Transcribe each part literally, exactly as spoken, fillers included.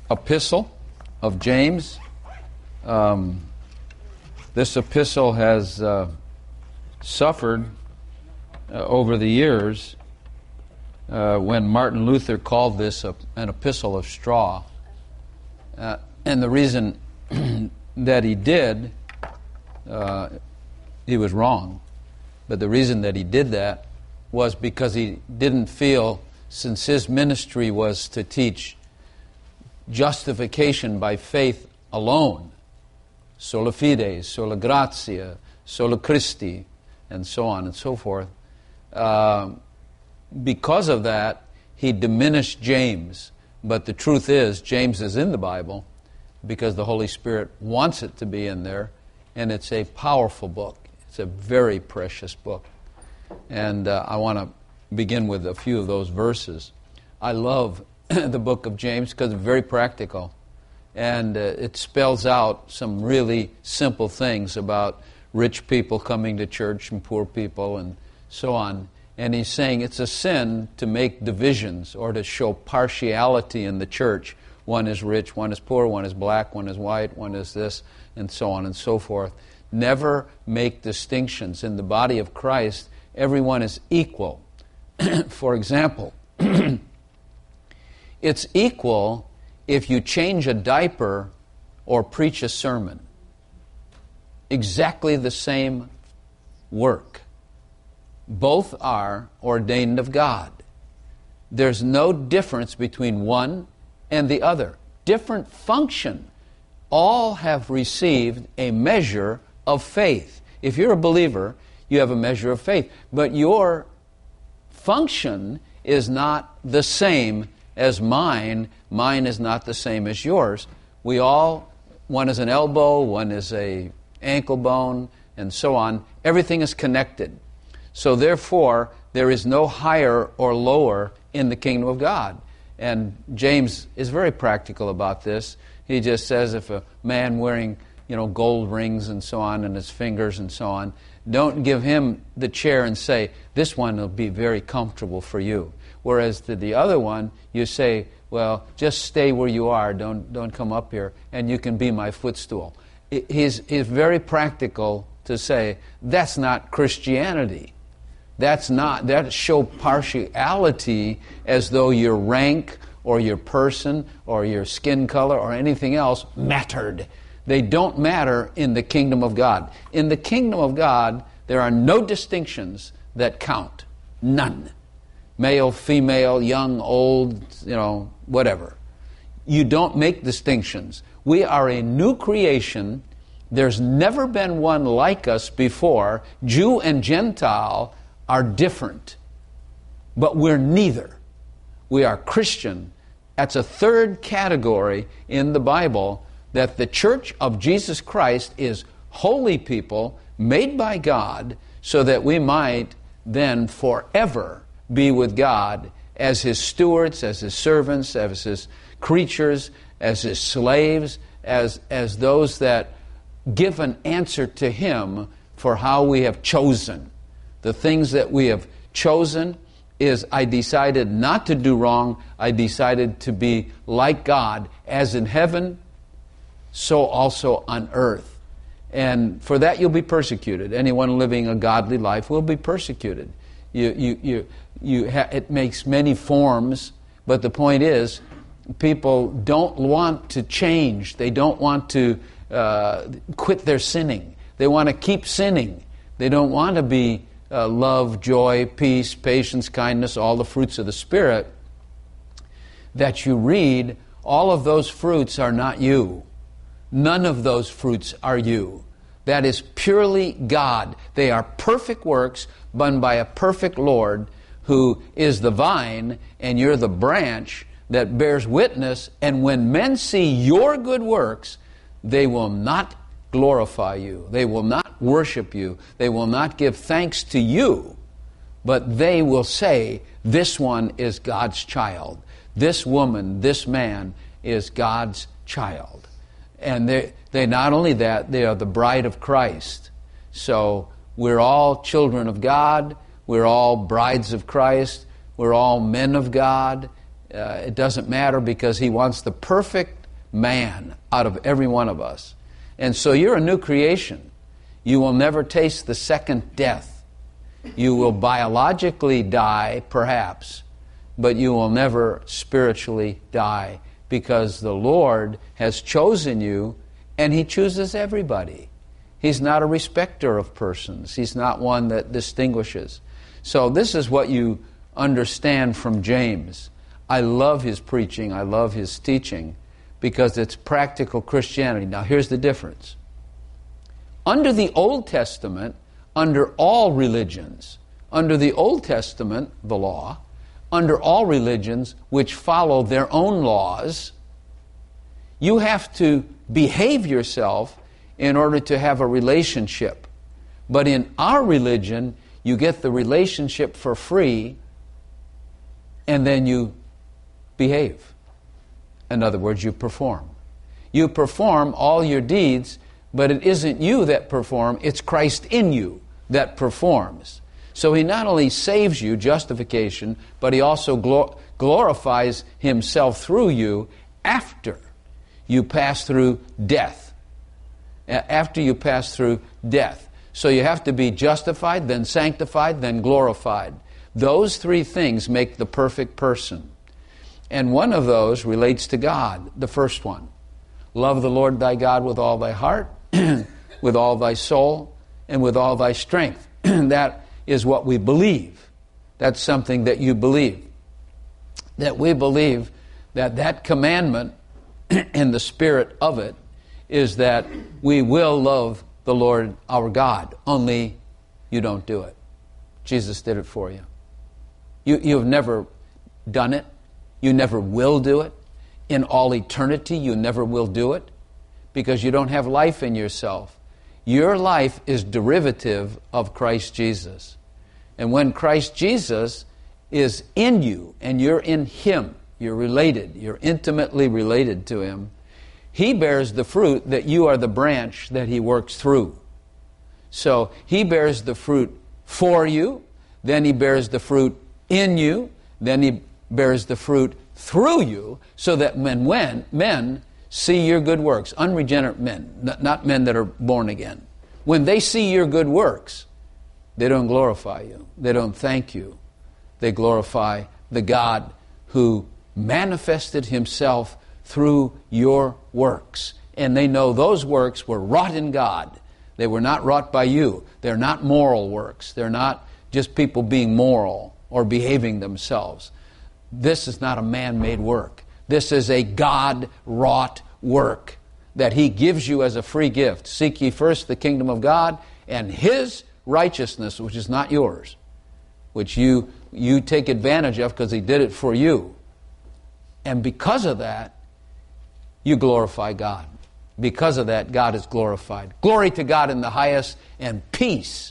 epistle of James. Um, this epistle has uh, suffered uh, over the years uh, when Martin Luther called this a, an epistle of straw. Uh, and the reason that he did, uh, he was wrong. But the reason that he did that was because he didn't feel, since his ministry was to teach justification by faith alone, sola fide, sola gratia, sola Christi, and so on and so forth. Uh, because of that, he diminished James. But the truth is, James is in the Bible because the Holy Spirit wants it to be in there, and it's a powerful book. It's a very precious book. And uh, I want to begin with a few of those verses. I love the book of James because it's very practical. And uh, it spells out some really simple things about rich people coming to church and poor people and so on. And he's saying it's a sin to make divisions or to show partiality in the church. One is rich, one is poor, one is black, one is white, one is this, and so on and so forth. Never make distinctions. In the body of Christ, everyone is equal. For example, it's equal if you change a diaper or preach a sermon. Exactly the same work. Both are ordained of God. There's no difference between one and the other. Different function. All have received a measure of faith. If you're a believer, you have a measure of faith. But your function is not the same as mine. Mine is not the same as yours. We all, one is an elbow, one is a ankle bone, and so on. Everything is connected. So therefore, there is no higher or lower in the kingdom of God. And James is very practical about this. He just says if a man wearing, you know, gold rings and so on, and his fingers and so on, don't give him the chair and say, this one will be very comfortable for you. Whereas to the other one, you say, well, just stay where you are, don't don't come up here, and you can be my footstool. He's, he's very practical to say, that's not Christianity. That's not, that show partiality as though your rank or your person or your skin color or anything else mattered. They don't matter in the kingdom of God. In the kingdom of God, there are no distinctions that count. None. Male, female, young, old, you know, whatever. You don't make distinctions. We are a new creation. There's never been one like us before. Jew and Gentile are different, but we're neither. We are Christian. That's a third category in the Bible, that the church of Jesus Christ is holy people made by God so that we might then forever be with God as His stewards, as His servants, as His creatures, as His slaves, as, as those that give an answer to Him for how we have chosen. The things that we have chosen is I decided not to do wrong. I decided to be like God, as in heaven, so also on earth. And for that you'll be persecuted. Anyone living a godly life will be persecuted. You, you, you, you ha- it makes many forms, but the point is, people don't want to change. They don't want to uh, quit their sinning. They want to keep sinning. They don't want to be Uh, love, joy, peace, patience, kindness, all the fruits of the Spirit that you read. All of those fruits are not you. None of those fruits are you. That is purely God. They are perfect works done by a perfect Lord who is the vine, and you're the branch that bears witness. And when men see your good works, they will not glorify you. They will not worship you. They will not give thanks to you, but they will say, this one is God's child. This woman, this man is God's child. And they, they not only that, they are the bride of Christ. So we're all children of God. We're all brides of Christ. We're all men of God. Uh, it doesn't matter because He wants the perfect man out of every one of us. And so you're a new creation. You will never taste the second death. You will biologically die, perhaps, but you will never spiritually die, because the Lord has chosen you, and He chooses everybody. He's not a respecter of persons. He's not one that distinguishes. So this is what you understand from James. I love his preaching. I love his teaching because it's practical Christianity. Now here's the difference. Under the Old Testament, under all religions, under the Old Testament, the law, under all religions which follow their own laws, you have to behave yourself in order to have a relationship. But in our religion, you get the relationship for free, and then you behave. In other words, you perform. You perform all your deeds, but it isn't you that perform, it's Christ in you that performs. So He not only saves you, justification, but He also glor- glorifies Himself through you after you pass through death. After you pass through death. So you have to be justified, then sanctified, then glorified. Those three things make the perfect person. And one of those relates to God, the first one. Love the Lord thy God with all thy heart, with all thy soul, and with all thy strength. That is what we believe. That's something that you believe. That we believe that that commandment and the spirit of it is that we will love the Lord our God, only you don't do it. Jesus did it for you. You you've never done it. You never will do it. In all eternity, you never will do it because you don't have life in yourself. Your life is derivative of Christ Jesus. And when Christ Jesus is in you and you're in Him, you're related, you're intimately related to Him, He bears the fruit that you are the branch that He works through. So He bears the fruit for you, then He bears the fruit in you, then He bears the fruit through you, so that when, when men see your good works, unregenerate men, not men that are born again, when they see your good works, they don't glorify you. They don't thank you. They glorify the God who manifested Himself through your works. And they know those works were wrought in God. They were not wrought by you. They're not moral works. They're not just people being moral or behaving themselves. This is not a man-made work. This is a God-wrought work that He gives you as a free gift. Seek ye first the kingdom of God and His righteousness, which is not yours, which you, you take advantage of because He did it for you. And because of that, you glorify God. Because of that, God is glorified. Glory to God in the highest, and peace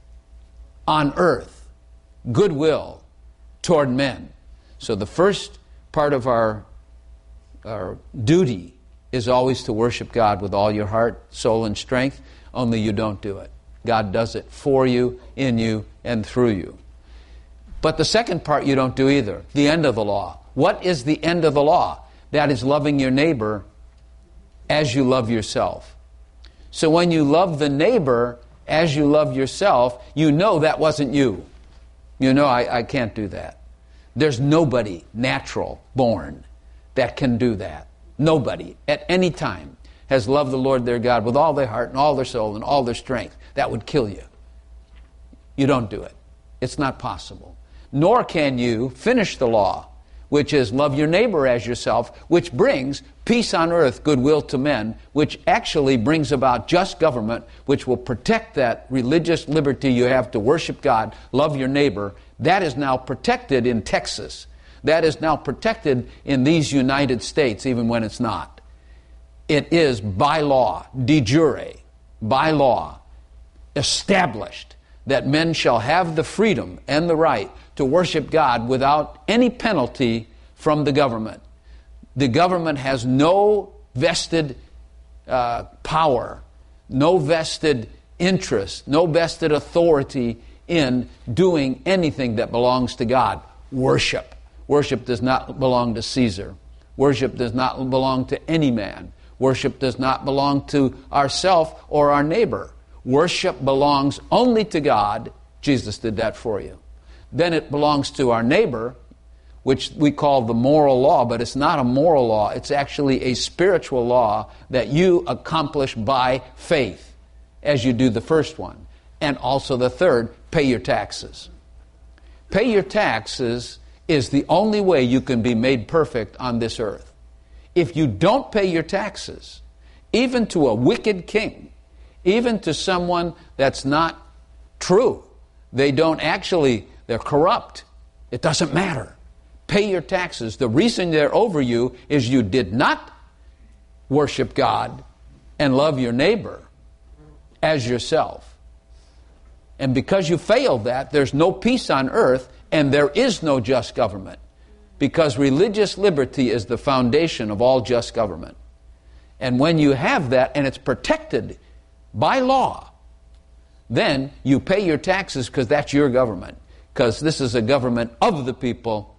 on earth, goodwill toward men. So the first part of our, our duty is always to worship God with all your heart, soul, and strength, only you don't do it. God does it for you, in you, and through you. But the second part you don't do either, the end of the law. What is the end of the law? That is loving your neighbor as you love yourself. So when you love the neighbor as you love yourself, you know that wasn't you. You know, I, I can't do that. There's nobody natural born that can do that. Nobody at any time has loved the Lord their God with all their heart and all their soul and all their strength. That would kill you. You don't do it. It's not possible. Nor can you finish the law, which is love your neighbor as yourself, which brings peace on earth, goodwill to men, which actually brings about just government, which will protect that religious liberty you have to worship God, love your neighbor. That is now protected in Texas. That is now protected in these United States, even when it's not. It is by law, de jure, by law, established that men shall have the freedom and the right to worship God without any penalty from the government. The government has no vested uh, power, no vested interest, no vested authority in doing anything that belongs to God. Worship. Worship does not belong to Caesar. Worship does not belong to any man. Worship does not belong to ourself or our neighbor. Worship belongs only to God. Jesus did that for you. Then it belongs to our neighbor, which we call the moral law, but it's not a moral law. It's actually a spiritual law that you accomplish by faith as you do the first one. And also the third, pay your taxes. Pay your taxes is the only way you can be made perfect on this earth. If you don't pay your taxes, even to a wicked king, even to someone that's not true, they don't actually, they're corrupt, it doesn't matter. Pay your taxes. The reason they're over you is you did not worship God and love your neighbor as yourself. And because you failed that, there's no peace on earth and there is no just government. Because religious liberty is the foundation of all just government. And when you have that and it's protected by law, then you pay your taxes because that's your government. Because this is a government of the people,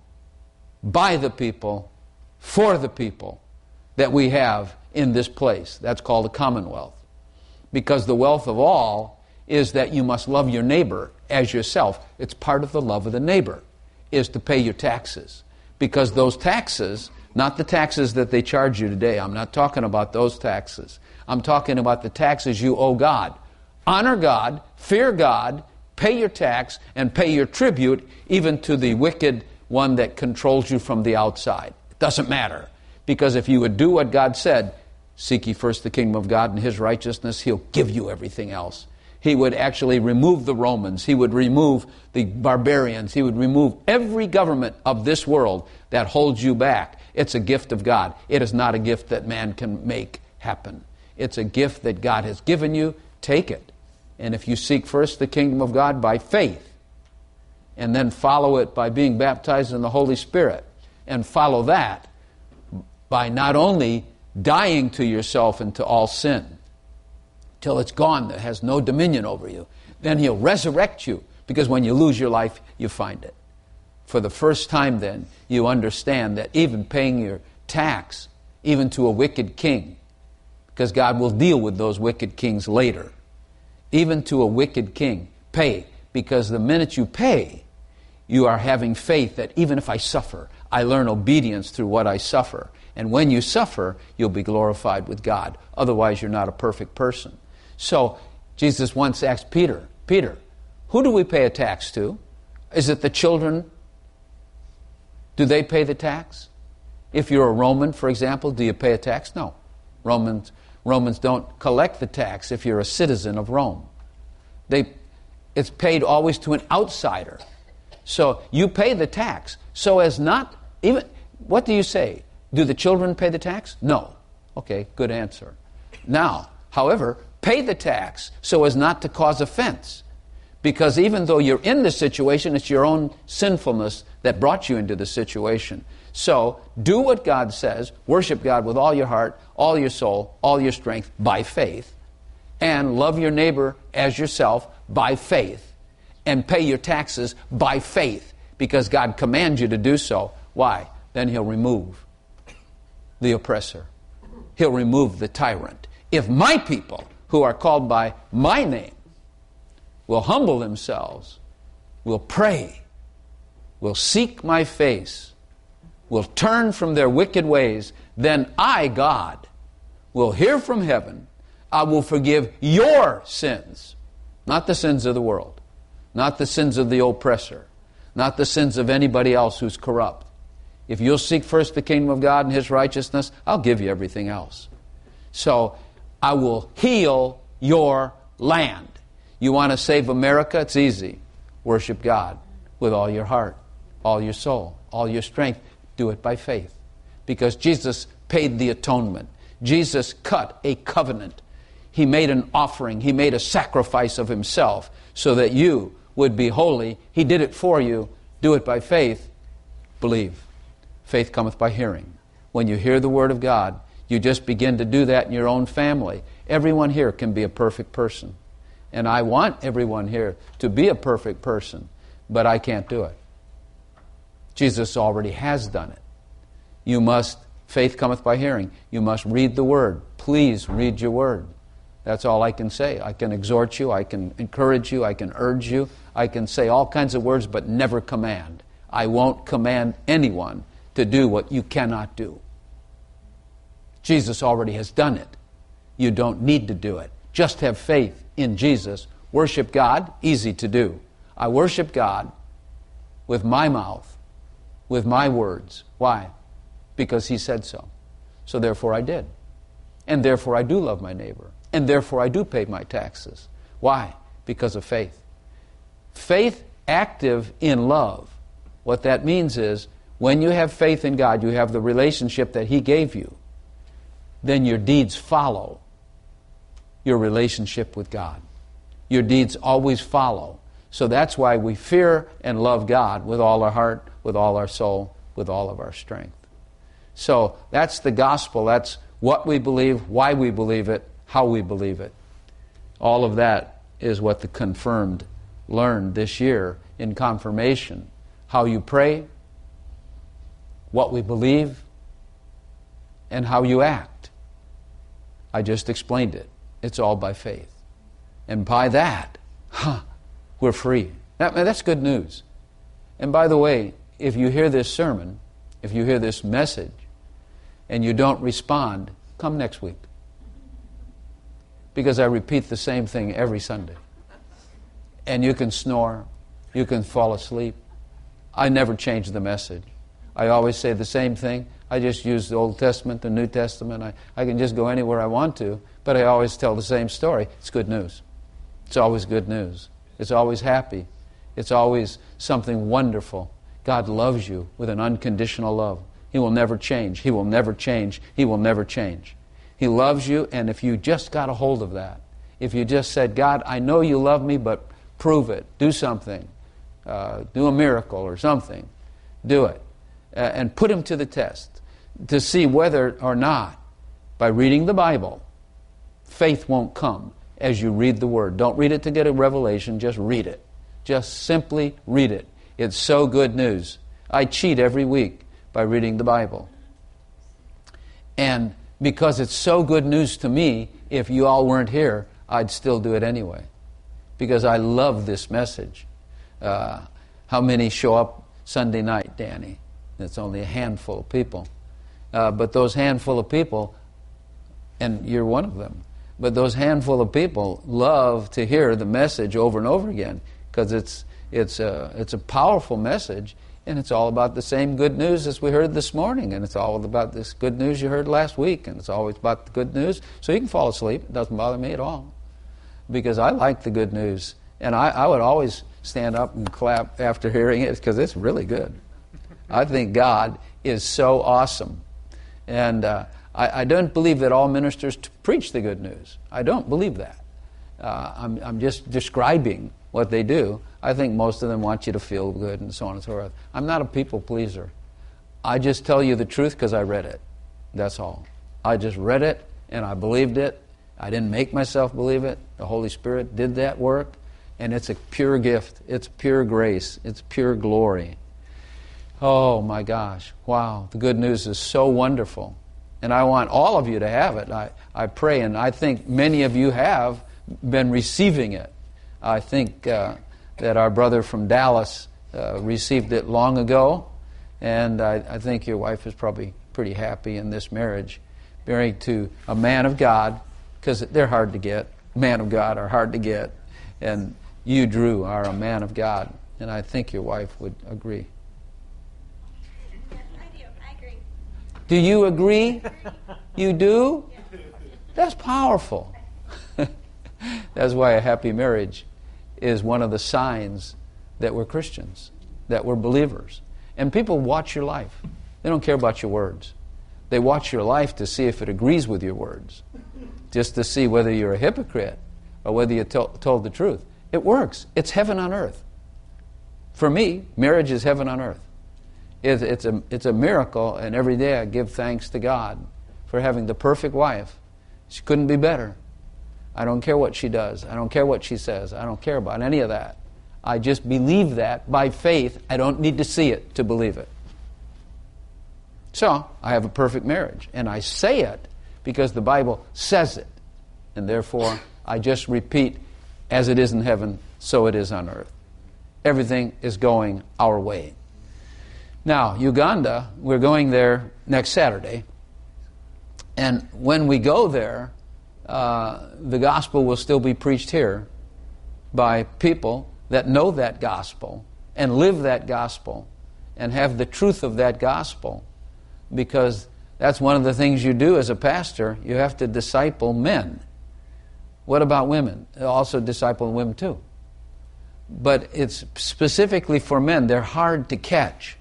by the people, for the people that we have in this place. That's called a commonwealth. Because the wealth of all is that you must love your neighbor as yourself. It's part of the love of the neighbor, is to pay your taxes. Because those taxes, not the taxes that they charge you today, I'm not talking about those taxes. I'm talking about the taxes you owe God. Honor God, fear God, pay your tax, and pay your tribute even to the wicked one that controls you from the outside. It doesn't matter. Because if you would do what God said, seek ye first the kingdom of God and His righteousness, He'll give you everything else. He would actually remove the Romans. He would remove the barbarians. He would remove every government of this world that holds you back. It's a gift of God. It is not a gift that man can make happen. It's a gift that God has given you. Take it. And if you seek first the kingdom of God by faith, and then follow it by being baptized in the Holy Spirit, and follow that by not only dying to yourself and to all sin, till it's gone, that has no dominion over you. Then He'll resurrect you, because when you lose your life, you find it. For the first time then, you understand that even paying your tax, even to a wicked king, because God will deal with those wicked kings later, even to a wicked king, pay. Because the minute you pay, you are having faith that even if I suffer, I learn obedience through what I suffer. And when you suffer, you'll be glorified with God. Otherwise, you're not a perfect person. So, Jesus once asked Peter, Peter, who do we pay a tax to? Is it the children? Do they pay the tax? If you're a Roman, for example, do you pay a tax? No. Romans, Romans don't collect the tax if you're a citizen of Rome. They, it's paid always to an outsider. So you pay the tax so as not, even, what do you say? Do the children pay the tax? No. Okay, good answer. Now, however, pay the tax so as not to cause offense. Because even though you're in the situation, it's your own sinfulness that brought you into the situation. So, do what God says, worship God with all your heart, all your soul, all your strength, by faith, and love your neighbor as yourself by faith, and pay your taxes by faith, because God commands you to do so. Why? Then He'll remove the oppressor. He'll remove the tyrant. If my people, who are called by my name, will humble themselves, will pray, will seek my face, will turn from their wicked ways, then I, God, will hear from heaven. I will forgive your sins, not the sins of the world, not the sins of the oppressor, not the sins of anybody else who's corrupt. If you'll seek first the kingdom of God and His righteousness, I'll give you everything else. So, I will heal your land. You want to save America? It's easy. Worship God with all your heart, all your soul, all your strength. Do it by faith. Because Jesus paid the atonement. Jesus cut a covenant. He made an offering. He made a sacrifice of Himself so that you would be holy. He did it for you. Do it by faith. Believe. Faith cometh by hearing. When you hear the Word of God, you just begin to do that in your own family. Everyone here can be a perfect person. And I want everyone here to be a perfect person, but I can't do it. Jesus already has done it. You must Faith cometh by hearing. You must read the Word. Please read your Word. That's all I can say. I can exhort you, I can encourage you, I can urge you, I can say all kinds of words, but never command. I won't command anyone to do what you cannot do. Jesus already has done it. You don't need to do it. Just have faith in Jesus. Worship God, easy to do. I worship God with my mouth, with my words. Why? Because He said so. So therefore I did. And therefore I do love my neighbor. And therefore I do pay my taxes. Why? Because of faith. Faith active in love. What that means is, when you have faith in God, you have the relationship that He gave you, then your deeds follow your relationship with God. Your deeds always follow. So that's why we fear and love God with all our heart, with all our soul, with all of our strength. So that's the gospel. That's what we believe, why we believe it, how we believe it. All of that is what the confirmed learned this year in confirmation. How you pray, what we believe, and how you act. I just explained it. It's all by faith. And by that, huh, we're free. That, that's good news. And by the way, if you hear this sermon, if you hear this message, and you don't respond, come next week. Because I repeat the same thing every Sunday. And you can snore, you can fall asleep. I never change the message. I always say the same thing. I just use the Old Testament, the New Testament. I, I can just go anywhere I want to, but I always tell the same story. It's good news. It's always good news. It's always happy. It's always something wonderful. God loves you with an unconditional love. He will never change. He will never change. He will never change. He loves you, and if you just got a hold of that, if you just said, God, I know you love me, but prove it. Do something. Uh, do a miracle or something. Do it. Uh, and put Him to the test to see whether or not, by reading the Bible, faith won't come as you read the Word. Don't read it to get a revelation. Just read it. Just simply read it. It's so good news. I cheat every week by reading the Bible. And because it's so good news to me, if you all weren't here, I'd still do it anyway. Because I love this message. Uh, how many show up Sunday night, Danny? It's only a handful of people. Uh, but those handful of people, and you're one of them, but those handful of people love to hear the message over and over again, because it's it's a, it's a powerful message, and it's all about the same good news as we heard this morning, and it's all about this good news you heard last week, and it's always about the good news. So you can fall asleep. It doesn't bother me at all, because I like the good news, and I, I would always stand up and clap after hearing it, because it's really good. I think God is so awesome. And uh, I, I don't believe that all ministers t- preach the good news. I don't believe that. Uh, I'm, I'm just describing what they do. I think most of them want you to feel good and so on and so forth. I'm not a people pleaser. I just tell you the truth because I read it. That's all. I just read it and I believed it. I didn't make myself believe it. The Holy Spirit did that work. And it's a pure gift. It's pure grace. It's pure glory. Oh my gosh, wow, the good news is so wonderful. And I want all of you to have it. I, I pray, and I think many of you have been receiving it. I think uh, that our brother from Dallas uh, received it long ago, and I, I think your wife is probably pretty happy in this marriage, married to a man of God, because they're hard to get. Man of God are hard to get. And you, Drew, are a man of God, and I think your wife would agree. Do you agree? You do? That's powerful. That's why a happy marriage is one of the signs that we're Christians, that we're believers. And people watch your life. They don't care about your words. They watch your life to see if it agrees with your words, just to see whether you're a hypocrite or whether you to- told the truth. It works. It's heaven on earth. For me, marriage is heaven on earth. It's, it's, a, it's a miracle, and every day I give thanks to God for having the perfect wife. She couldn't be better. I don't care what she does. I don't care what she says. I don't care about any of that. I just believe that by faith. I don't need to see it to believe it. So, I have a perfect marriage. And I say it because the Bible says it. And therefore, I just repeat, as it is in heaven, so it is on earth. Everything is going our way. Now, Uganda, we're going there next Saturday. And when we go there, uh, the gospel will still be preached here by people that know that gospel and live that gospel and have the truth of that gospel, because that's one of the things you do as a pastor. You have to disciple men. What about women? Also disciple women too. But it's specifically for men. They're hard to catch.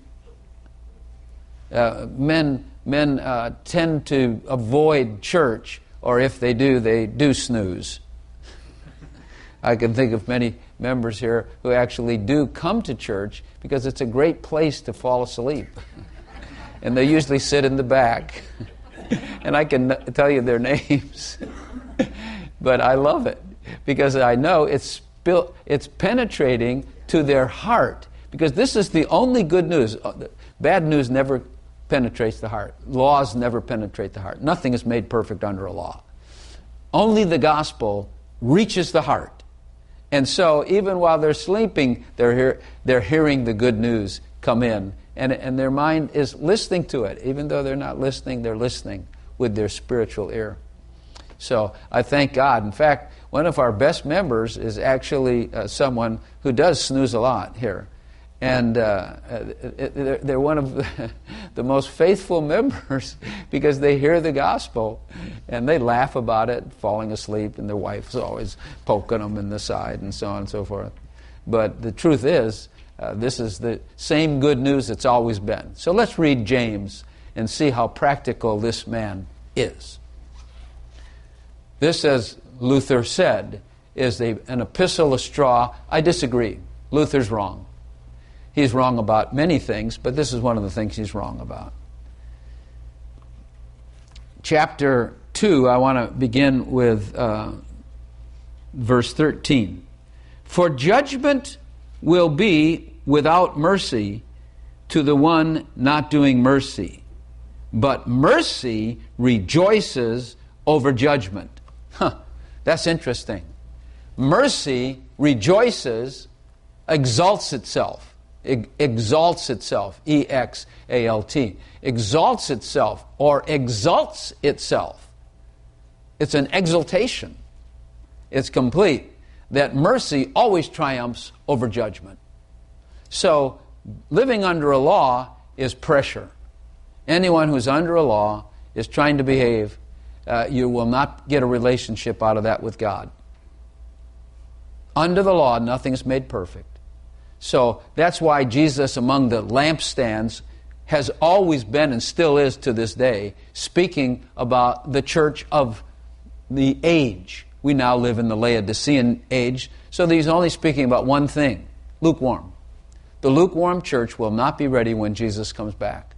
Uh, men men uh, tend to avoid church, or if they do, they do snooze. I can think of many members here who actually do come to church because it's a great place to fall asleep. And they usually sit in the back. And I can tell you their names. But I love it because I know it's built, it's penetrating to their heart. Because this is the only good news. Bad news never penetrates the heart. Laws never penetrate the heart. Nothing is made perfect under a law. Only the gospel reaches the heart. And so even while they're sleeping, they're hear, they're hearing the good news come in. And, and their mind is listening to it. Even though they're not listening, they're listening with their spiritual ear. So I thank God. In fact, one of our best members is actually uh, someone who does snooze a lot here. And uh, they're one of the most faithful members because they hear the gospel and they laugh about it, falling asleep, and their wife's always poking them in the side and so on and so forth. But the truth is, uh, this is the same good news it's always been. So let's read James and see how practical this man is. This, as Luther said, is a, an epistle of straw. I disagree. Luther's wrong. He's wrong about many things, but this is one of the things he's wrong about. Chapter two, I want to begin with uh, verse thirteen. For judgment will be without mercy to the one not doing mercy, but mercy rejoices over judgment. Huh, that's interesting. Mercy rejoices, exalts itself. Exalts itself, E X A L T, exalts itself or exalts itself. It's an exaltation. It's complete. That mercy always triumphs over judgment. So living under a law is pressure. Anyone who's under a law is trying to behave. Uh, you will not get a relationship out of that with God. Under the law, nothing is made perfect. So that's why Jesus among the lampstands has always been and still is to this day speaking about the church of the age. We now live in the Laodicean age, so he's only speaking about one thing, lukewarm. The lukewarm church will not be ready when Jesus comes back.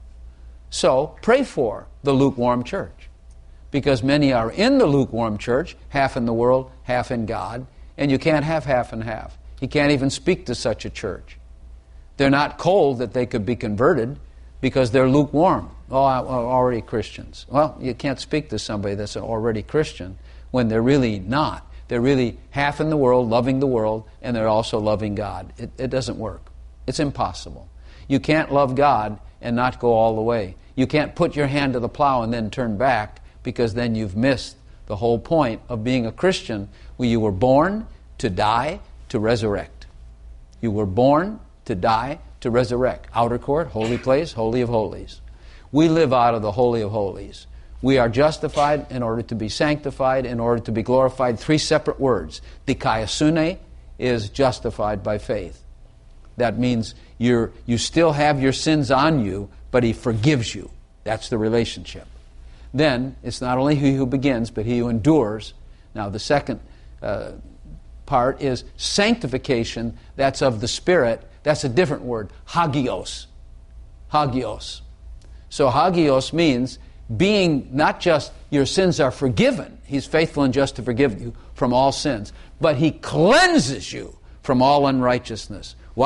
So pray for the lukewarm church, because many are in the lukewarm church, half in the world, half in God, and you can't have half and half. He can't even speak to such a church. They're not cold that they could be converted because they're lukewarm. Oh, already Christians. Well, you can't speak to somebody that's already Christian when they're really not. They're really half in the world, loving the world, and they're also loving God. It, it doesn't work. It's impossible. You can't love God and not go all the way. You can't put your hand to the plow and then turn back, because then you've missed the whole point of being a Christian, where you were born to die, to resurrect. You were born to die, to resurrect. Outer court, holy place, holy of holies. We live out of the holy of holies. We are justified in order to be sanctified, in order to be glorified. Three separate words. Dikaiosune is justified by faith. That means you're, you still have your sins on you, but He forgives you. That's the relationship. Then, it's not only he who begins, but he who endures. Now, the second uh, part is sanctification. That's of the Spirit. That's a different word. Hagios. Hagios. So hagios means being not just your sins are forgiven. He's faithful and just to forgive you from all sins. But He cleanses you from all unrighteousness. Wow.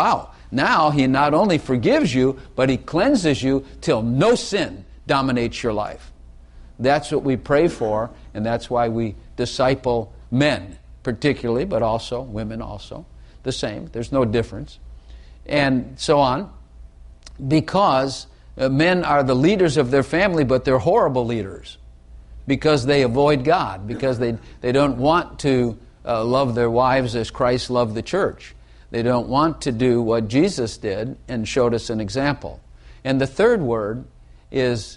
Now he not only forgives you, but he cleanses you till no sin dominates your life. That's what we pray for, and that's why we disciple men particularly, but also women also. The same. There's no difference. And so on. Because uh, men are the leaders of their family, but they're horrible leaders. Because they avoid God. Because they, they don't want to uh, love their wives as Christ loved the church. They don't want to do what Jesus did and showed us an example. And the third word is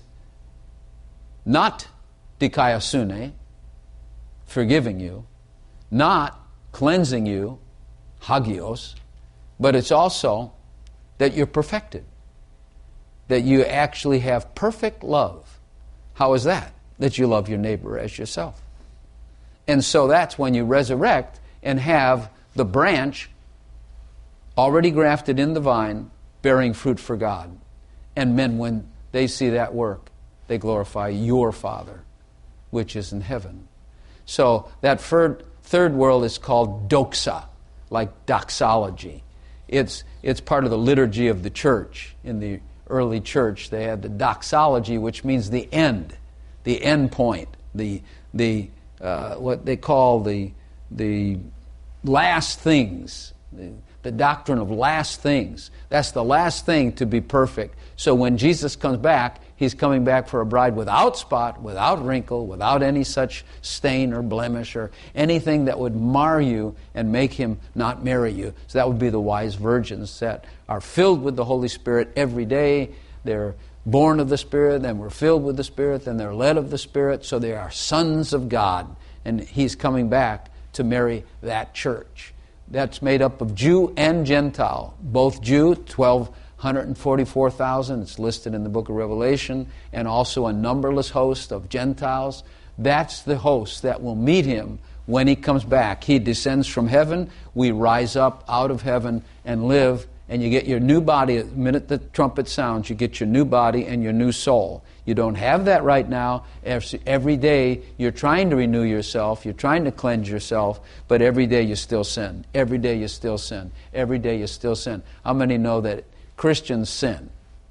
not dikaiosune, forgiving you, not cleansing you, hagios, but it's also that you're perfected, that you actually have perfect love. How is that? That you love your neighbor as yourself. And so that's when you resurrect and have the branch already grafted in the vine, bearing fruit for God. And men, when they see that work, they glorify your Father, which is in heaven. So that third, third world is called doxa, like doxology. It's, it's part of the liturgy of the church. In the early church, they had the doxology, which means the end, the end point, the, the uh, what they call the, the last things, the, the doctrine of last things. That's the last thing to be perfect. So when Jesus comes back, He's coming back for a bride without spot, without wrinkle, without any such stain or blemish or anything that would mar you and make Him not marry you. So that would be the wise virgins that are filled with the Holy Spirit every day. They're born of the Spirit, and we're filled with the Spirit, and they're led of the Spirit. So they are sons of God. And He's coming back to marry that church. That's made up of Jew and Gentile. Both Jew, twelve one hundred forty-four thousand, it's listed in the book of Revelation, and also a numberless host of Gentiles. That's the host that will meet Him when He comes back. He descends from heaven, we rise up out of heaven and live, and you get your new body. The minute the trumpet sounds, you get your new body and your new soul. You don't have that right now. Every day you're trying to renew yourself, you're trying to cleanse yourself, but every day you still sin. Every day you still sin. Every day you still sin. How many know that Christians sin?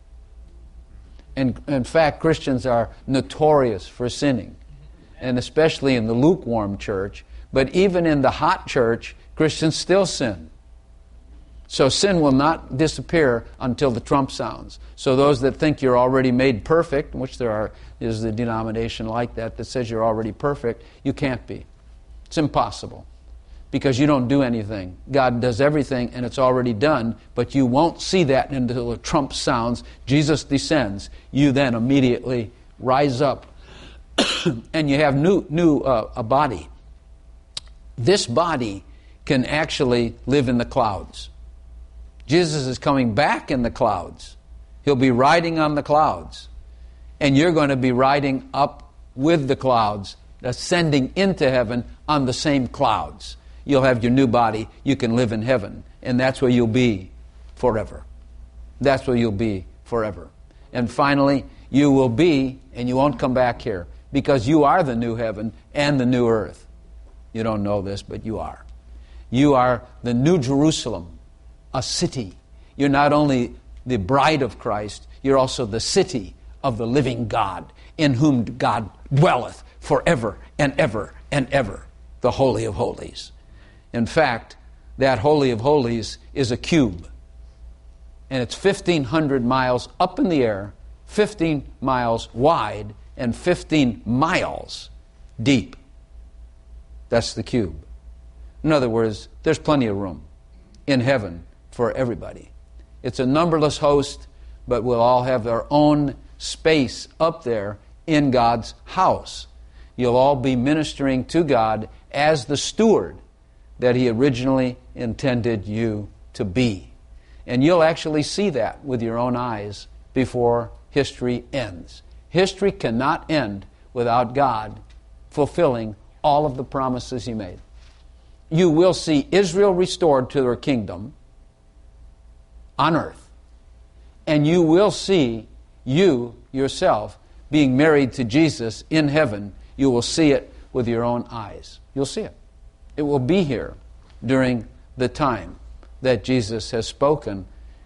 And in fact, Christians are notorious for sinning, and especially in the lukewarm church. But even in the hot church, Christians still sin. So sin will not disappear until the trump sounds. So those that think you're already made perfect, which there are, is a denomination like that that says you're already perfect, you can't be. It's impossible. Because you don't do anything. God does everything and it's already done, but you won't see that until the trump sounds, Jesus descends. You then immediately rise up and you have new, new uh, a body. This body can actually live in the clouds. Jesus is coming back in the clouds. He'll be riding on the clouds. And you're going to be riding up with the clouds, ascending into heaven on the same clouds. You'll have your new body. You can live in heaven. And that's where you'll be forever. That's where you'll be forever. And finally, you will be, and you won't come back here, because you are the new heaven and the new earth. You don't know this, but you are. You are the new Jerusalem, a city. You're not only the bride of Christ, you're also the city of the living God, in whom God dwelleth forever and ever and ever, the Holy of Holies. In fact, that Holy of Holies is a cube. And it's fifteen hundred miles up in the air, fifteen miles wide, and fifteen miles deep. That's the cube. In other words, there's plenty of room in heaven for everybody. It's a numberless host, but we'll all have our own space up there in God's house. You'll all be ministering to God as the steward that He originally intended you to be. And you'll actually see that with your own eyes before history ends. History cannot end without God fulfilling all of the promises He made. You will see Israel restored to their kingdom on earth. And you will see you yourself being married to Jesus in heaven. You will see it with your own eyes. You'll see it. It will be here during the time that Jesus has spoken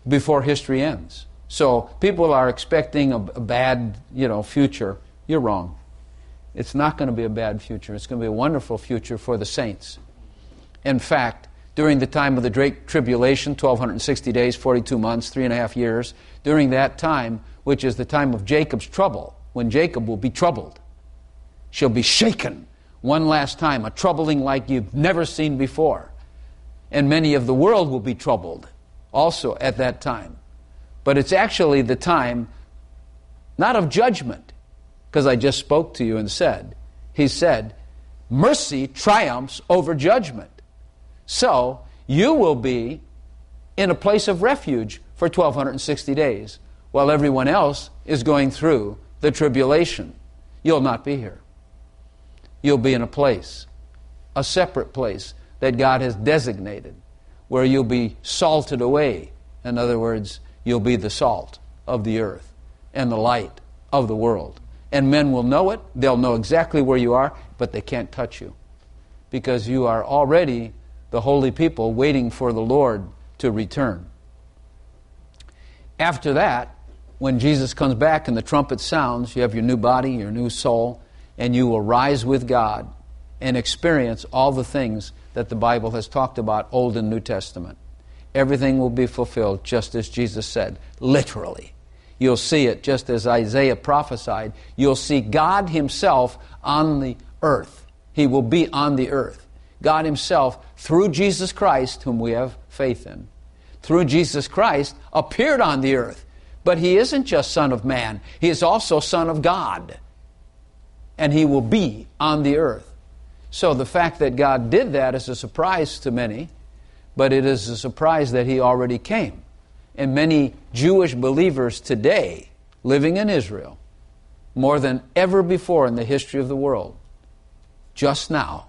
before history ends. So people are expecting a, a bad, you know, future. You're wrong. It's not going to be a bad future. It's going to be a wonderful future for the saints. In fact, during the time of the Great Tribulation, twelve sixty days, forty-two months, three and a half years, during that time, which is the time of Jacob's trouble, when Jacob will be troubled, she'll be shaken one last time, a troubling like you've never seen before. And many of the world will be troubled also at that time. But it's actually the time, not of judgment, because I just spoke to you and said, he said, mercy triumphs over judgment. So you will be in a place of refuge for twelve sixty days, while everyone else is going through the tribulation. You'll not be here. You'll be in a place, a separate place that God has designated, where you'll be salted away. In other words, you'll be the salt of the earth and the light of the world. And men will know it. They'll know exactly where you are, but they can't touch you, because you are already the holy people waiting for the Lord to return. After that, when Jesus comes back and the trumpet sounds, you have your new body, your new soul, and you will rise with God and experience all the things that the Bible has talked about, Old and New Testament. Everything will be fulfilled just as Jesus said, literally. You'll see it just as Isaiah prophesied. You'll see God Himself on the earth. He will be on the earth. God Himself, through Jesus Christ, whom we have faith in, through Jesus Christ, appeared on the earth. But He isn't just Son of Man. He is also Son of God. And He will be on the earth. So the fact that God did that is a surprise to many, but it is a surprise that He already came. And many Jewish believers today, living in Israel, more than ever before in the history of the world, just now,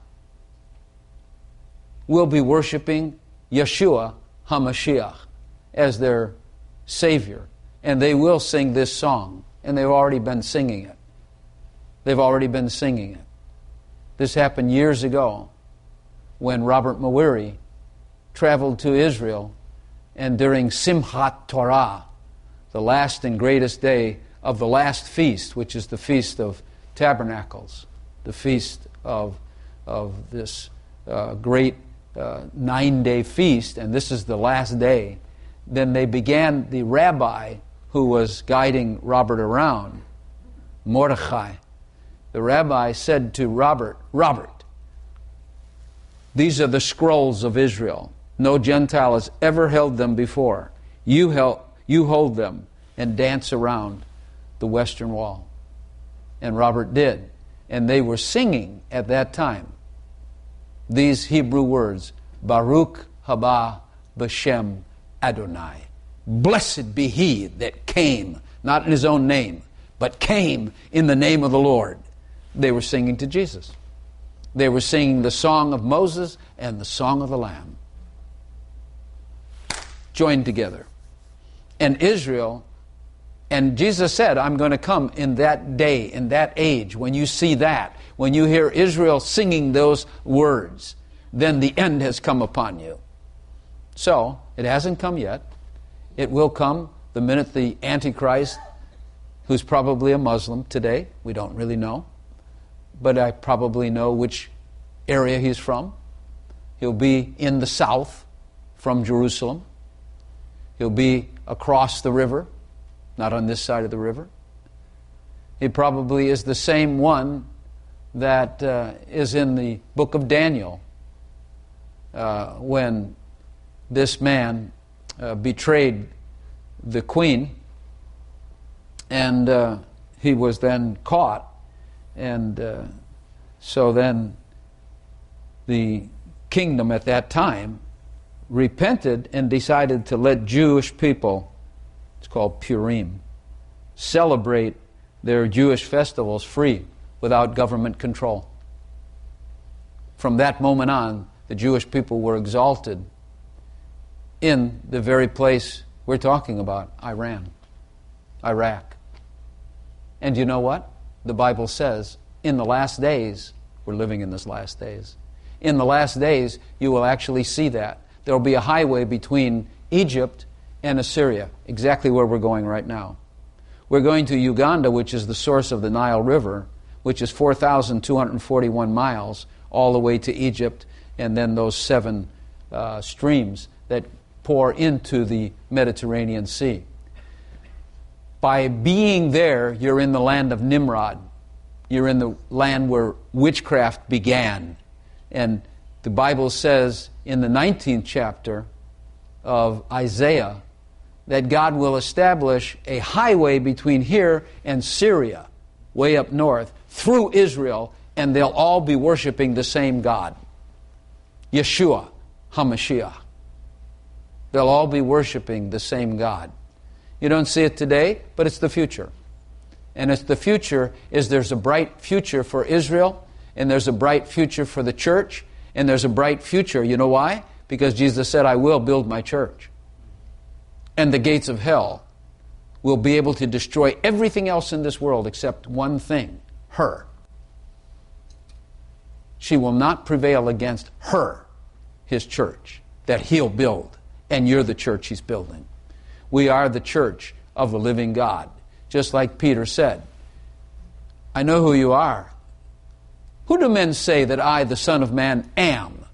will be worshiping Yeshua HaMashiach as their Savior. And they will sing this song. And they've already been singing it. They've already been singing it. This happened years ago when Robert Mawiri traveled to Israel, and during Simchat Torah, the last and greatest day of the last feast, which is the Feast of Tabernacles, the feast of, of this uh, great uh, nine-day feast, and this is the last day, then they began, the rabbi who was guiding Robert around, Mordechai, the rabbi said to Robert, Robert, these are the scrolls of Israel. No Gentile has ever held them before. You, held, you hold them and dance around the Western Wall. And Robert did. And they were singing at that time these Hebrew words, Baruch haba b'shem Adonai. Blessed be He that came, not in His own name, but came in the name of the Lord. They were singing to Jesus. They were singing the song of Moses and the song of the Lamb, joined together. And Israel, and Jesus said, I'm going to come in that day, in that age, when you see that, when you hear Israel singing those words, then the end has come upon you. So, it hasn't come yet. It will come the minute the Antichrist, who's probably a Muslim today, we don't really know, but I probably know which area he's from. He'll be in the south from Jerusalem. He'll be across the river, not on this side of the river. He probably is the same one that uh, is in the book of Daniel uh, when this man uh, betrayed the queen, and uh, he was then caught. And uh, so then the kingdom at that time repented and decided to let Jewish people, it's called Purim, celebrate their Jewish festivals free without government control. From that moment on, the Jewish people were exalted in the very place we're talking about, Iran, Iraq. And you know what? The Bible says, in the last days, we're living in these last days, in the last days, you will actually see that. There will be a highway between Egypt and Assyria, exactly where we're going right now. We're going to Uganda, which is the source of the Nile River, which is four thousand two hundred forty-one miles, all the way to Egypt, and then those seven uh, streams that pour into the Mediterranean Sea. By being there, you're in the land of Nimrod. You're in the land where witchcraft began. And the Bible says in the nineteenth chapter of Isaiah that God will establish a highway between here and Syria, way up north, through Israel, and they'll all be worshiping the same God, Yeshua HaMashiach. They'll all be worshiping the same God. You don't see it today, but it's the future. And it's the future is there's a bright future for Israel, and there's a bright future for the church, and there's a bright future. You know why? Because Jesus said, I will build my church. And the gates of hell will be able to destroy everything else in this world except one thing, her. She will not prevail against her, his church, that he'll build. And you're the church he's building. We are the church of the living God. Just like Peter said, I know who you are. Who do men say that I, the Son of Man, am?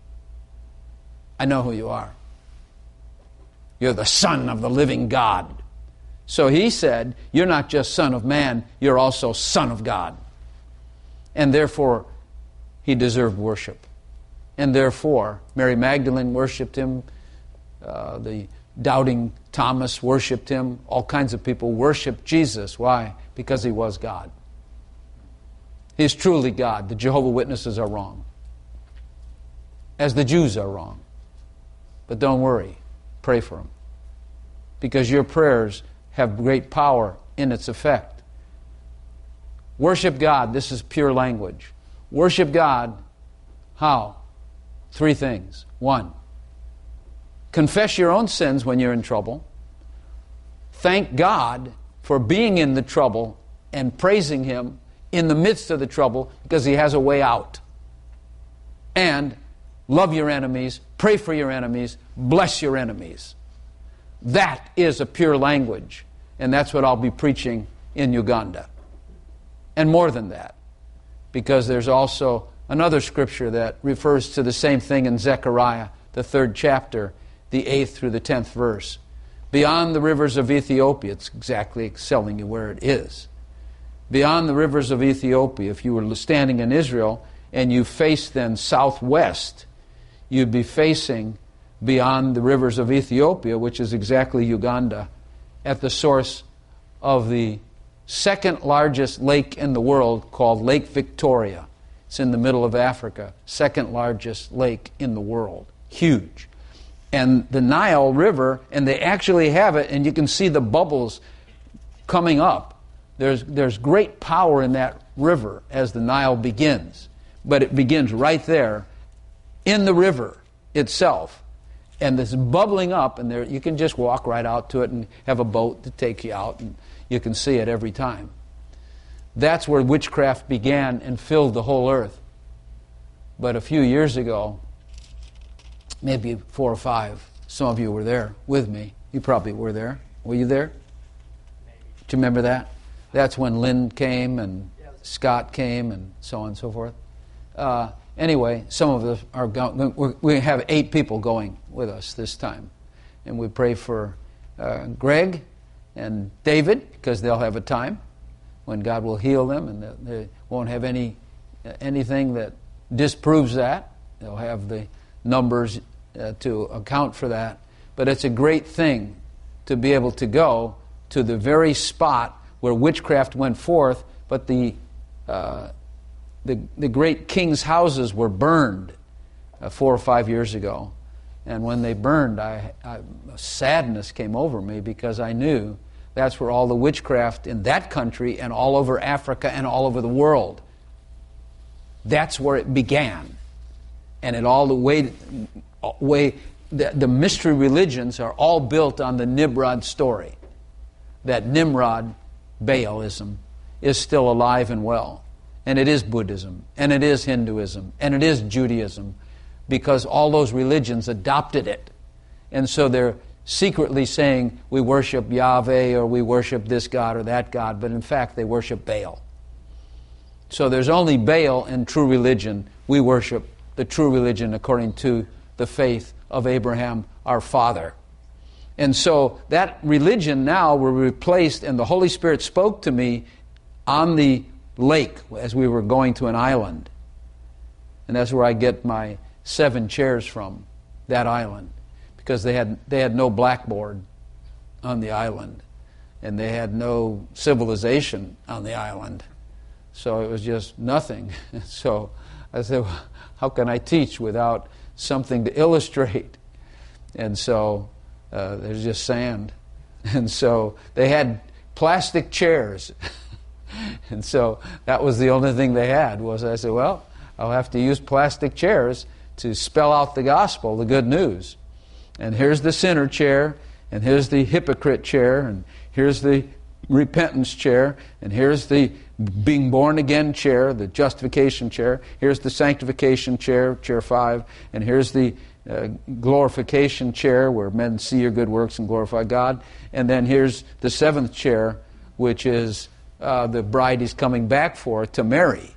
I know who you are. You're the Son of the living God. So he said, you're not just Son of Man, you're also Son of God. And therefore, he deserved worship. And therefore, Mary Magdalene worshipped him. Uh, the doubting Thomas worshipped him. All kinds of people worshipped Jesus. Why? Because he was God. He's truly God. The Jehovah's Witnesses are wrong, as the Jews are wrong. But don't worry. Pray for them. Because your prayers have great power in its effect. Worship God. This is pure language. Worship God. How? Three things. One, confess your own sins when you're in trouble. Thank God for being in the trouble and praising Him in the midst of the trouble because He has a way out. And love your enemies, pray for your enemies, bless your enemies. That is a pure language. And that's what I'll be preaching in Uganda. And more than that, because there's also another scripture that refers to the same thing in Zechariah, the third chapter, the eighth through the tenth verse. Beyond the rivers of Ethiopia, it's exactly telling you where it is. Beyond the rivers of Ethiopia, if you were standing in Israel and you faced then southwest, you'd be facing beyond the rivers of Ethiopia, which is exactly Uganda, at the source of the second largest lake in the world called Lake Victoria. It's in the middle of Africa, second largest lake in the world. Huge. And the Nile River, and they actually have it, and you can see the bubbles coming up. There's, there's great power in that river as the Nile begins. But it begins right there in the river itself. And this bubbling up, and there you can just walk right out to it and have a boat to take you out, and you can see it every time. That's where witchcraft began and filled the whole earth. But a few years ago, maybe four or five, some of you were there with me. You probably were there. Were you there? Maybe. Do you remember that? That's when Lynn came and Scott came and so on and so forth. Uh, anyway, some of us are going. We have eight people going with us this time. And we pray for uh, Greg and David, because they'll have a time when God will heal them, and they, they won't have any uh, anything that disproves that. They'll have the numbers uh, to account for that. But it's a great thing to be able to go to the very spot where witchcraft went forth, but the uh, the, the great king's houses were burned uh, four or five years ago. And when they burned, I, I, sadness came over me, because I knew that's where all the witchcraft in that country and all over Africa and all over the world, that's where it began. And it all the way, way the, the mystery religions are all built on the Nimrod story. That Nimrod, Baalism, is still alive and well. And it is Buddhism, and it is Hinduism, and it is Judaism, because all those religions adopted it. And so they're secretly saying we worship Yahweh or we worship this God or that God, but in fact they worship Baal. So there's only Baal and true religion. We worship the true religion according to the faith of Abraham, our father. And so that religion now were replaced, and the Holy Spirit spoke to me on the lake as we were going to an island. And that's where I get my seven chairs from, that island. Because they had they had no blackboard on the island. And they had no civilization on the island. So it was just nothing. So I said, well, how can I teach without something to illustrate? And so uh, there's just sand. And so they had plastic chairs. And so that was the only thing they had. Was I said, well, I'll have to use plastic chairs to spell out the gospel, the good news. And here's the sinner chair, and here's the hypocrite chair, and here's the repentance chair, and here's the being born again chair, the justification chair, here's the sanctification chair, chair five, and here's the uh, glorification chair where men see your good works and glorify God, and then here's the seventh chair, which is uh, the bride he's coming back for to marry.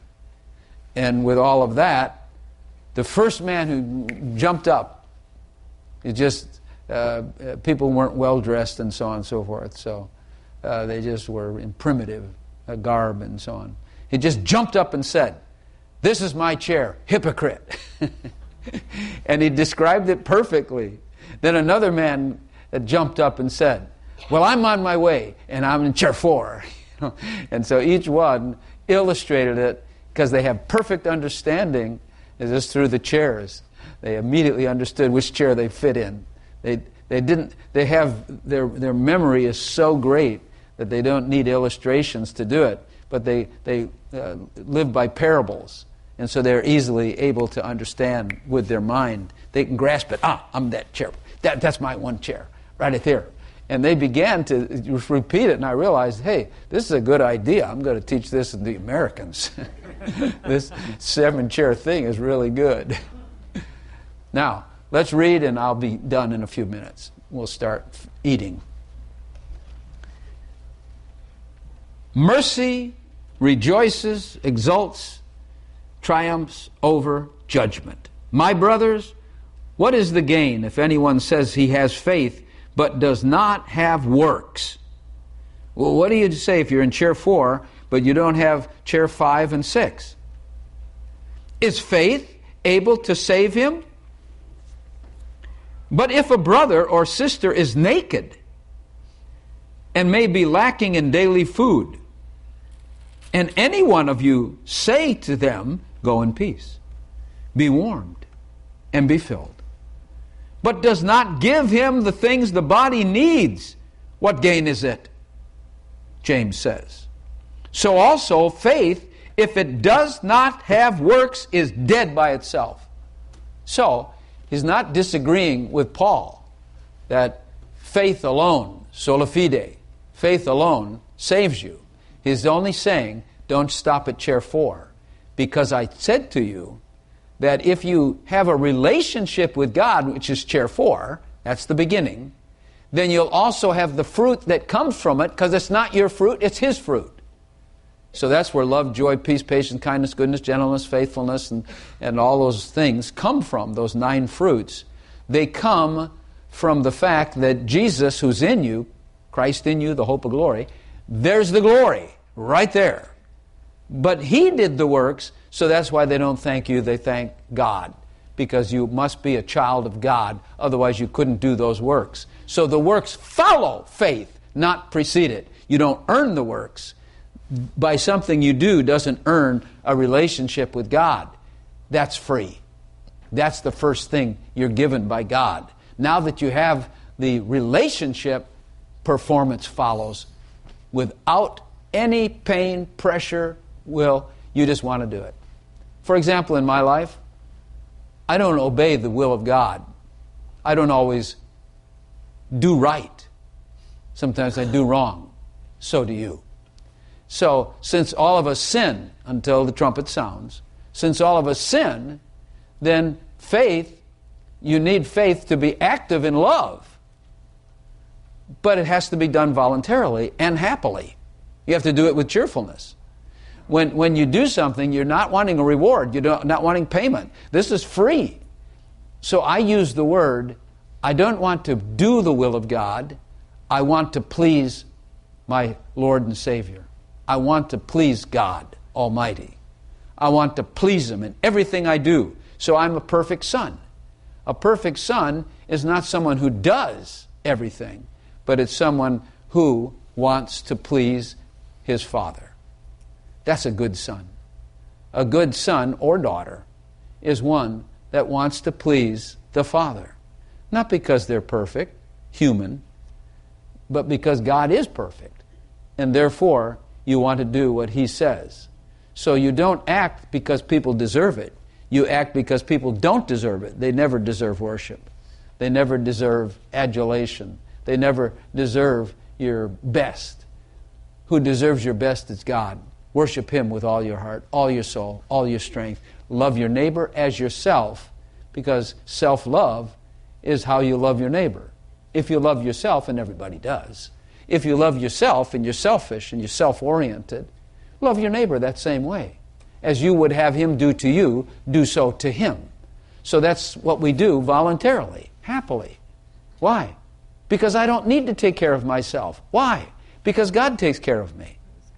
And with all of that, the first man who jumped up, it just, uh, people weren't well dressed and so on and so forth, so uh, they just were in primitive uh, garb and so on. He just jumped up and said, "This is my chair, hypocrite." And he described it perfectly. Then another man uh, jumped up and said, "Well, I'm on my way, and I'm in chair four." And so each one illustrated it because they have perfect understanding just through the chairs. They immediately understood which chair they fit in. They they didn't. They have their their memory is so great that they don't need illustrations to do it. But they they uh, live by parables, and so they're easily able to understand with their mind. They can grasp it. Ah, I'm that chair. That that's my one chair right there. And they began to repeat it, and I realized, hey, this is a good idea. I'm going to teach this to the Americans. This seven-chair thing is really good. Now, let's read, and I'll be done in a few minutes. We'll start eating. Mercy rejoices, exults, triumphs over judgment. My brothers, what is the gain if anyone says he has faith but does not have works? Well, what do you say if you're in chair four, but you don't have chair five and six? Is faith able to save him? But if a brother or sister is naked and may be lacking in daily food, and any one of you say to them, "Go in peace, be warmed, and be filled," but does not give him the things the body needs, what gain is it? James says. So also faith, if it does not have works, is dead by itself. So he's not disagreeing with Paul that faith alone, sola fide, faith alone saves you. He's only saying, don't stop at chair four, because I said to you that if you have a relationship with God, which is chair four, that's the beginning, then you'll also have the fruit that comes from it, because it's not your fruit, it's His fruit. So that's where love, joy, peace, patience, kindness, goodness, gentleness, faithfulness, and, and all those things come from, those nine fruits. They come from the fact that Jesus, who's in you, Christ in you, the hope of glory, there's the glory right there. But He did the works, so that's why they don't thank you, they thank God. Because you must be a child of God, otherwise you couldn't do those works. So the works follow faith, not precede it. You don't earn the works. By something you do doesn't earn a relationship with God. That's free. That's the first thing you're given by God. Now that you have the relationship, performance follows without any pain, pressure, will. You just want to do it. For example, in my life, I don't obey the will of God. I don't always do right. Sometimes I do wrong. So do you. So, since all of us sin until the trumpet sounds, since all of us sin, then faith, you need faith to be active in love. But it has to be done voluntarily and happily. You have to do it with cheerfulness. When, when you do something, you're not wanting a reward. You're not wanting payment. This is free. So I use the word, I don't want to do the will of God. I want to please my Lord and Savior. I want to please God Almighty. I want to please Him in everything I do. So I'm a perfect son. A perfect son is not someone who does everything, but it's someone who wants to please his father. That's a good son. A good son or daughter is one that wants to please the Father. Not because they're perfect, human, but because God is perfect. And therefore, you want to do what He says. So you don't act because people deserve it. You act because people don't deserve it. They never deserve worship. They never deserve adulation. They never deserve your best. Who deserves your best is God. Worship Him with all your heart, all your soul, all your strength. Love your neighbor as yourself, because self-love is how you love your neighbor. If you love yourself, and everybody does, if you love yourself and you're selfish and you're self-oriented, love your neighbor that same way. As you would have him do to you, do so to him. So that's what we do voluntarily, happily. Why? Because I don't need to take care of myself. Why? Because God takes care of me.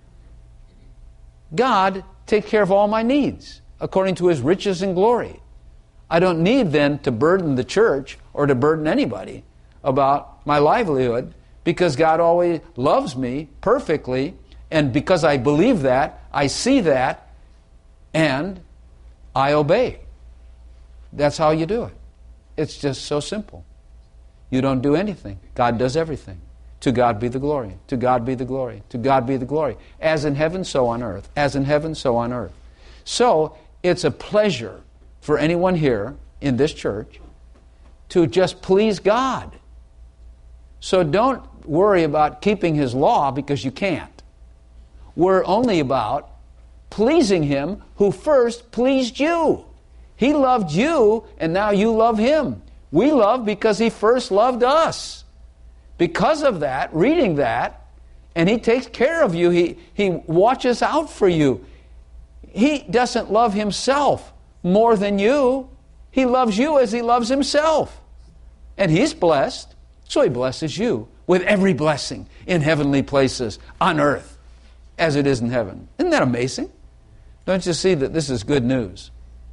God takes care of all my needs according to His riches and glory. I don't need then to burden the church or to burden anybody about my livelihood, because God always loves me perfectly, and because I believe that, I see that, and I obey. That's how you do it. It's just so simple. You don't do anything. God does everything. To God be the glory. To God be the glory. To God be the glory. As in heaven, so on earth. As in heaven, so on earth. So, it's a pleasure for anyone here in this church to just please God. So don't worry about keeping His law, because you can't. We're only about pleasing Him who first pleased you. He loved you, and now you love Him. We love because He first loved us. Because of that, reading that, and He takes care of you. He, he watches out for you. He doesn't love Himself more than you. He loves you as He loves Himself. And He's blessed, so He blesses you with every blessing in heavenly places on earth as it is in heaven. Isn't that amazing? Don't you see that this is good news?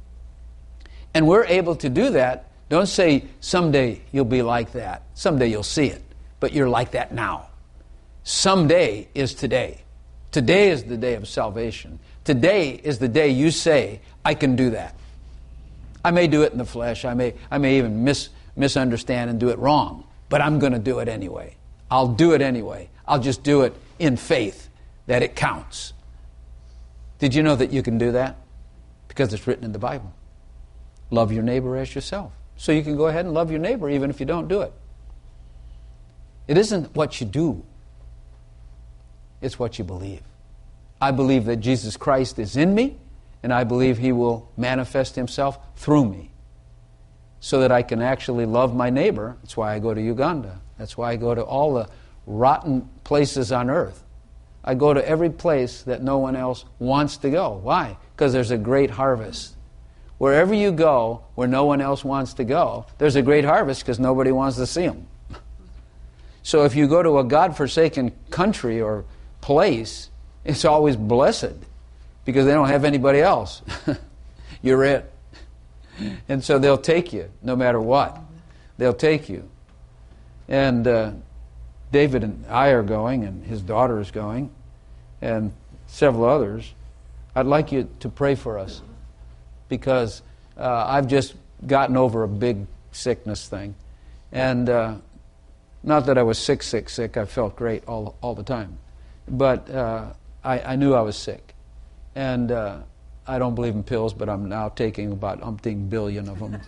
And we're able to do that. Don't say, someday you'll be like that. Someday you'll see it. But you're like that now. Someday is today. Today is the day of salvation. Today is the day you say, I can do that. I may do it in the flesh. I may, I may even mis, misunderstand and do it wrong. But I'm going to do it anyway. I'll do it anyway. I'll just do it in faith that it counts. Did you know that you can do that? Because it's written in the Bible. Love your neighbor as yourself. So you can go ahead and love your neighbor even if you don't do it. It isn't what you do. It's what you believe. I believe that Jesus Christ is in me, and I believe He will manifest Himself through me so that I can actually love my neighbor. That's why I go to Uganda. That's why I go to all the rotten places on earth. I go to every place that no one else wants to go. Why? Because there's a great harvest. Wherever you go, where no one else wants to go, there's a great harvest because nobody wants to see them. So if you go to a God-forsaken country or place, it's always blessed because they don't have anybody else. You're it. And so they'll take you no matter what. They'll take you. And uh, David and I are going, and his daughter is going, and several others. I'd like you to pray for us because uh, I've just gotten over a big sickness thing. And uh, not that I was sick, sick, sick. I felt great all all the time. But uh, I, I knew I was sick. And uh, I don't believe in pills, but I'm now taking about umpteen billion of them.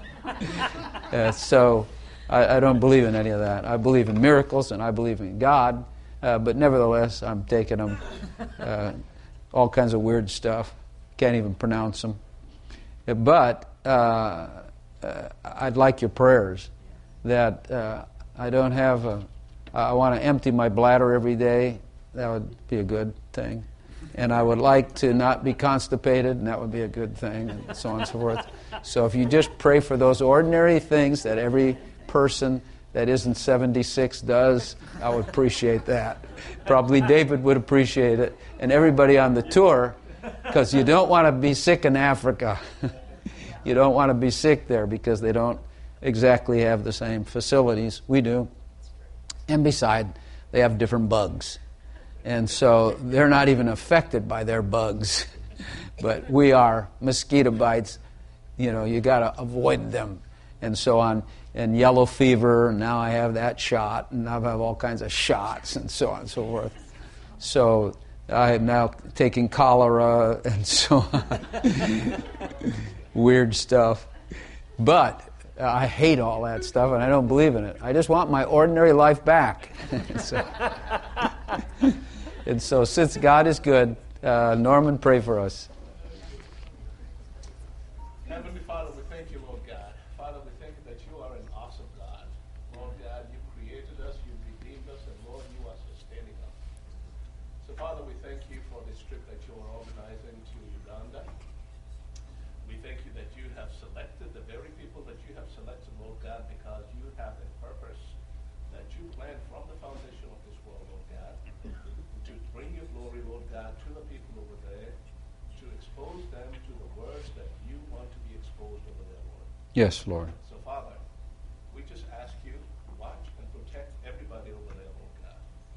uh, so I, I don't believe in any of that. I believe in miracles and I believe in God. Uh, but nevertheless, I'm taking them. Uh, all kinds of weird stuff. Can't even pronounce them. But uh, uh, I'd like your prayers that uh, I don't have a, Uh, I want to empty my bladder every day. That would be a good thing. And I would like to not be constipated, and that would be a good thing, and so on and so forth. So if you just pray for those ordinary things that every person that isn't seventy-six does, I would appreciate that. Probably David would appreciate it, and everybody on the tour, because you don't want to be sick in Africa. You don't want to be sick there because they don't exactly have the same facilities we do. And beside, they have different bugs. And so they're not even affected by their bugs. But we are. Mosquito bites, you know, you got to avoid them. And so on. And yellow fever, and now I have that shot, and now I have all kinds of shots, and so on and so forth. So I am now taking cholera, and so on. Weird stuff. But uh, I hate all that stuff, and I don't believe in it. I just want my ordinary life back. so, and so since God is good, uh, Norman, pray for us. Heavenly Father, we thank you, Lord God. Father, we thank you that you are an awesome God. Lord God, you created us, you redeemed us, and Lord, you are sustaining us. So Father, we thank you for this trip that you are organizing to Uganda. We thank you that you have selected the very people that you have selected, Lord God, because you have a purpose that you planned from the foundation of this world, Lord God, to bring your glory, Lord God, to the people over there, to expose them to the words that you want to be exposed over there, Lord. Yes, Lord. So, Father, we just ask you to watch and protect everybody over there, Lord God.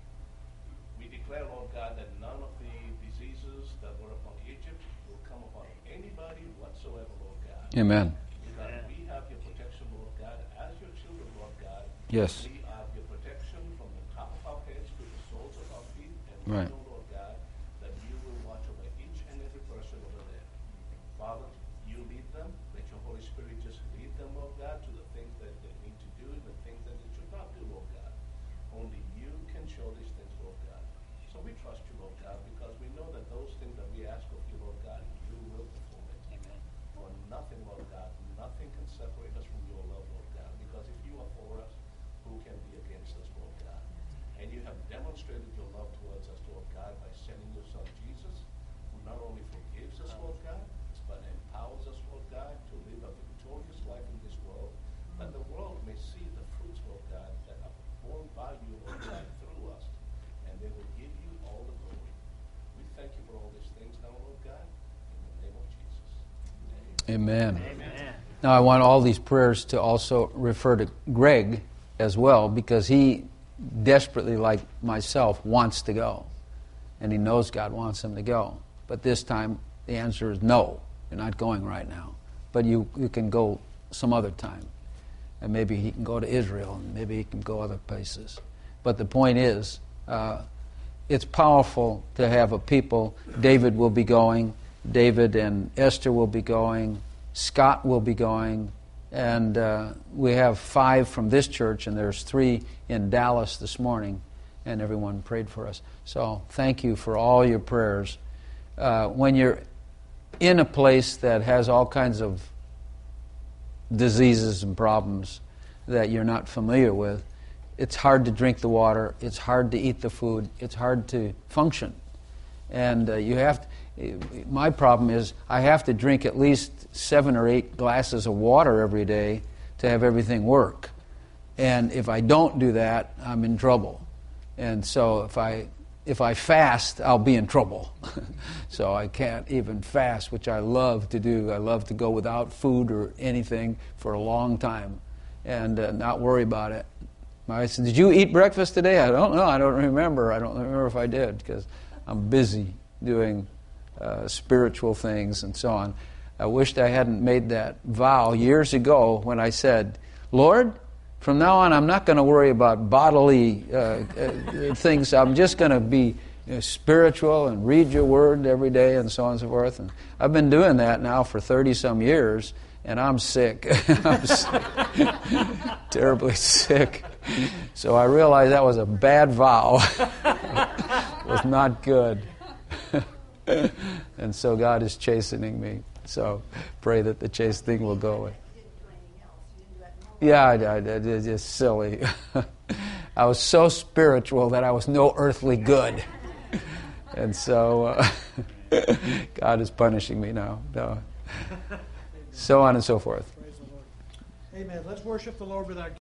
We declare, Lord God, that none of the diseases that were upon Egypt will come upon anybody whatsoever, Lord God. Amen. Because we have your protection, Lord God, as your children, Lord God. Yes. We have your protection from the top of our heads to the soles of our feet, and we Right. know, Lord God, that you will watch over each and every person over there. Father, you lead them. Let your Holy Spirit just lead them, Lord God, to the things that they need to do and the things that they should not do, Lord God. Only you can show these things, Lord God. So we trust you, Lord God, because we know that those things that we ask of you, Lord God, you will perform it. Amen. For nothing, Lord God, nothing can separate us from your love, Lord God, because if you are for us, who can be against us, Lord God? And you have demonstrated your love towards us, Lord God, by sending your Son Jesus, who not only forgives us, Lord God, but empowers us, Lord God, to live a victorious life in this world, that the world may see the fruits, Lord God, that are born by you, Lord God, through us, and they will give you all the glory. We thank you for all these things now, Lord God, in the name of Jesus. Amen. Amen. Now I want all these prayers to also refer to Greg as well, because he desperately, like myself, wants to go. And he knows God wants him to go. But this time the answer is no. You're not going right now. But you, you can go some other time. And maybe he can go to Israel, and maybe he can go other places. But the point is, uh, it's powerful to have a people. David will be going. David and Esther will be going. Scott will be going. And uh, we have five from this church, and there's three in Dallas this morning. And everyone prayed for us. So thank you for all your prayers. Uh, when you're in a place that has all kinds of diseases and problems that you're not familiar with, it's hard to drink the water, it's hard to eat the food, it's hard to function. And uh, you have to, my problem is I have to drink at least seven or eight glasses of water every day to have everything work. And if I don't do that, I'm in trouble. And so if I if I fast, I'll be in trouble. So I can't even fast, which I love to do. I love to go without food or anything for a long time and uh, not worry about it. My wife said, "Did you eat breakfast today?" I don't know. I don't remember. I don't remember if I did because I'm busy doing uh, spiritual things and so on. I wished I hadn't made that vow years ago when I said, "Lord, from now on, I'm not going to worry about bodily uh, uh, things. I'm just going to be you know, spiritual and read your word every day and so on and so forth." And I've been doing that now for thirty-some years, and I'm sick. I'm sick. Terribly sick. So I realized that was a bad vow. It was not good. And so God is chastening me. So pray that the chastening will go away. Yeah, I, I, it's just silly. I was so spiritual that I was no earthly good. And so uh, God is punishing me now. No. So on and so forth. Praise the Lord. Amen. Let's worship the Lord with our